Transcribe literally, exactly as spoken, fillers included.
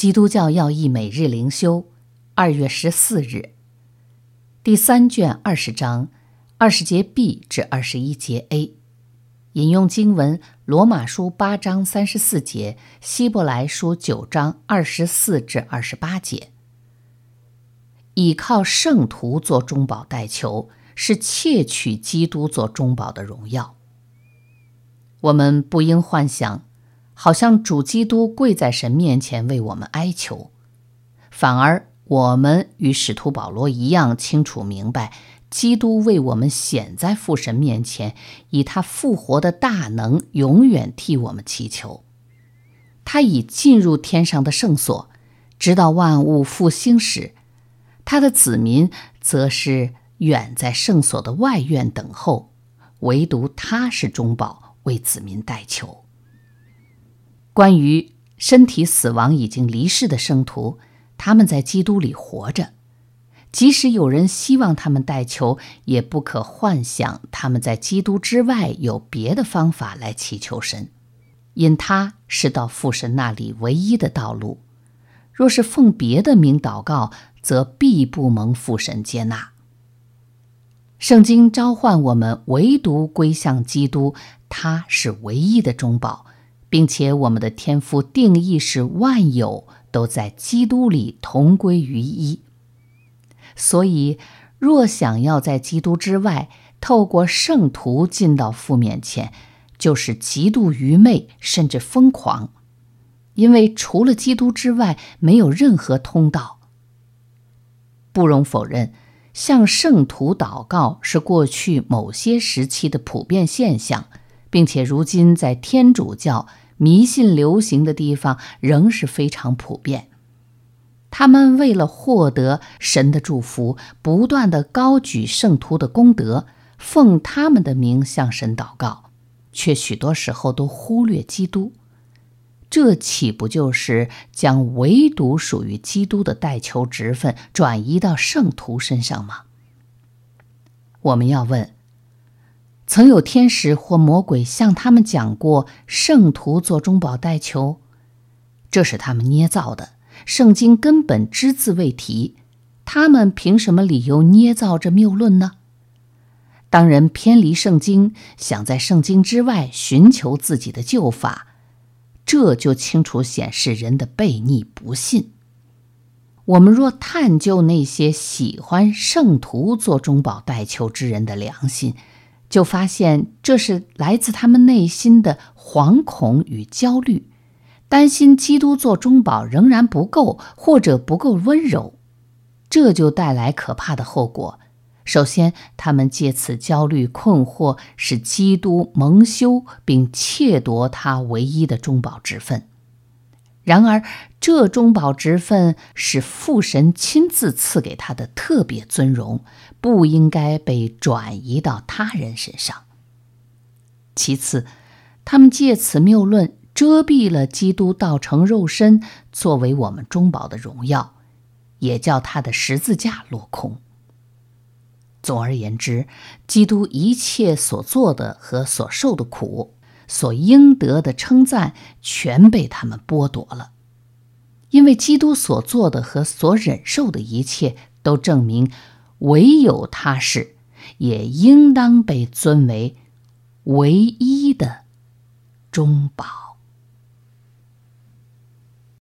基督教要义每日灵修，二月十四日，第三卷二十章，二十节 B 至二十一节 A， 引用经文罗马书八章三十四节，希伯来书九章二十四至二十八节。倚靠圣徒做中保代求，是窃取基督做中保的荣耀。我们不应幻想好像主基督跪在神面前为我们哀求，反而我们与使徒保罗一样清楚明白，基督为我们显在父神面前，以他复活的大能永远替我们祈求。他已进入天上的圣所，直到万物复兴时，他的子民则是远在圣所的外院等候，唯独他是中保，为子民代求。关于身体死亡已经离世的圣徒，他们在基督里活着，即使有人希望他们代求，也不可幻想他们在基督之外有别的方法来祈求神，因他是到父神那里唯一的道路。若是奉别的名祷告，则必不蒙父神接纳。圣经召唤我们唯独归向基督，他是唯一的中保，并且我们的天父定义是万有都在基督里同归于一。所以若想要在基督之外透过圣徒进到父面前，就是极度愚昧甚至疯狂，因为除了基督之外没有任何通道。不容否认，向圣徒祷告是过去某些时期的普遍现象，并且如今在天主教迷信流行的地方仍是非常普遍。他们为了获得神的祝福，不断地高举圣徒的功德，奉他们的名向神祷告，却许多时候都忽略基督。这岂不就是将唯独属于基督的代求职分转移到圣徒身上吗？我们要问，曾有天使或魔鬼向他们讲过圣徒做中保代求？这是他们捏造的，圣经根本只字未提，他们凭什么理由捏造这谬论呢？当人偏离圣经，想在圣经之外寻求自己的救法，这就清楚显示人的悖逆不信。我们若探究那些喜欢圣徒做中保代求之人的良心，就发现这是来自他们内心的惶恐与焦虑，担心基督做中保仍然不够，或者不够温柔。这就带来可怕的后果。首先，他们借此焦虑困惑，使基督蒙羞，并窃夺他唯一的中保职分。然而，这中保职分是父神亲自赐给他的特别尊荣，不应该被转移到他人身上。其次，他们借此谬论遮蔽了基督道成肉身作为我们中保的荣耀，也叫他的十字架落空。总而言之，基督一切所做的和所受的苦，所应得的称赞，全被他们剥夺了。因为基督所做的和所忍受的一切，都证明唯有他是，也应当被尊为唯一的中保。